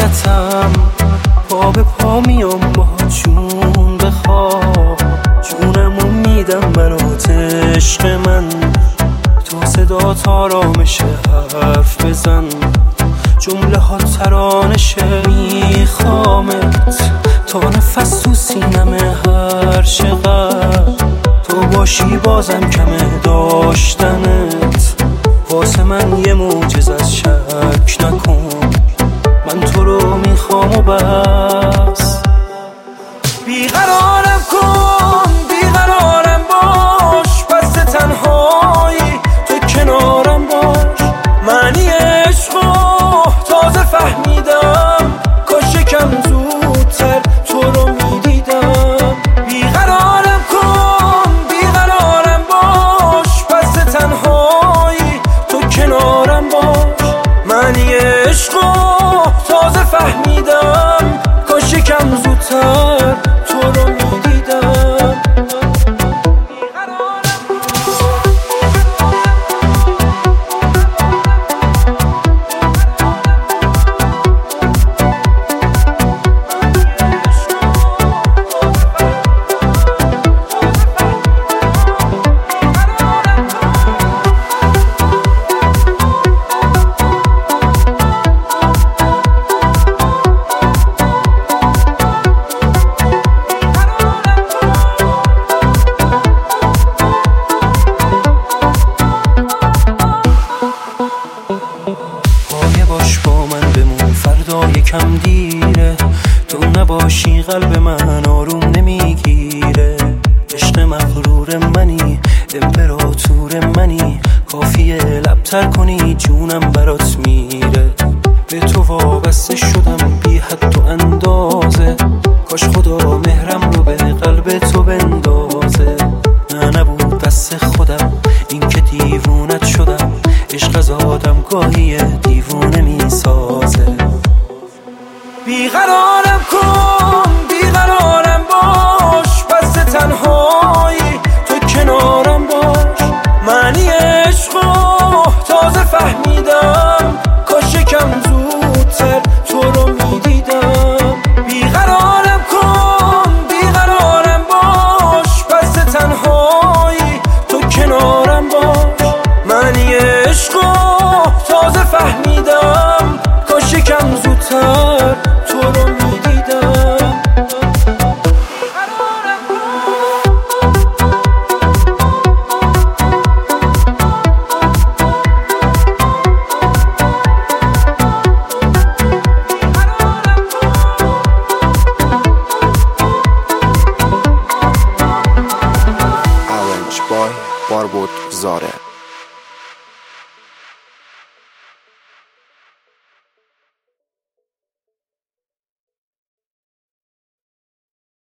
غلطم، پا به پا میام با جون بخواب، جونمو میدم برات عشق من، تو صدات آرامشه حرف بزن، جمله ها ترانشه، میخوامت تا نفس تو سینمه هر چقدر تو باشی بازم کمه داشتنت، واسه من یه معجزه از شک نکن، من تو رو میخوام و بس. بیقرارم کن بیقرارم باش، پس تنهایی تو کنارم باش، معنی عشقو تازه فهمیدم، کاش یکم زودتر تو رو میدیدم. بیقرارم کن بیقرارم باش، پس تنهایی تو کنارم باش، معنی عشقو تازه فهمیدم، کاش یکم زودتر تو رو میدیدم. باش با من بمون، فردا یکم دیره، تو نباشی قلب من آروم نمیگیره، عشق مغرور منی امپراتور منی، کافیه لبتر کنی جونم برات میره، به تو وابسته شدم بی حد و اندازه، کاش خدا مهرم رو به قلب تو بندازه، نه نبود دست خودم این که دیوونت شدم، عشق از آدم گاهی دیوونه میسازه. بیقرارم کن بیقرارم باش، پس تنهایی تو کنارم باش، معنی عشقو تازه فهمیدم، کاش یکم زودتر تو رو میدیدم. بیقرارم کن بیقرارم باش، پس تنهایی تو کنارم باش، معنی عشقو تازه فهمیدم، کاش یکم زودتر تو رو میدیدم. Arranged by Barbot Zare.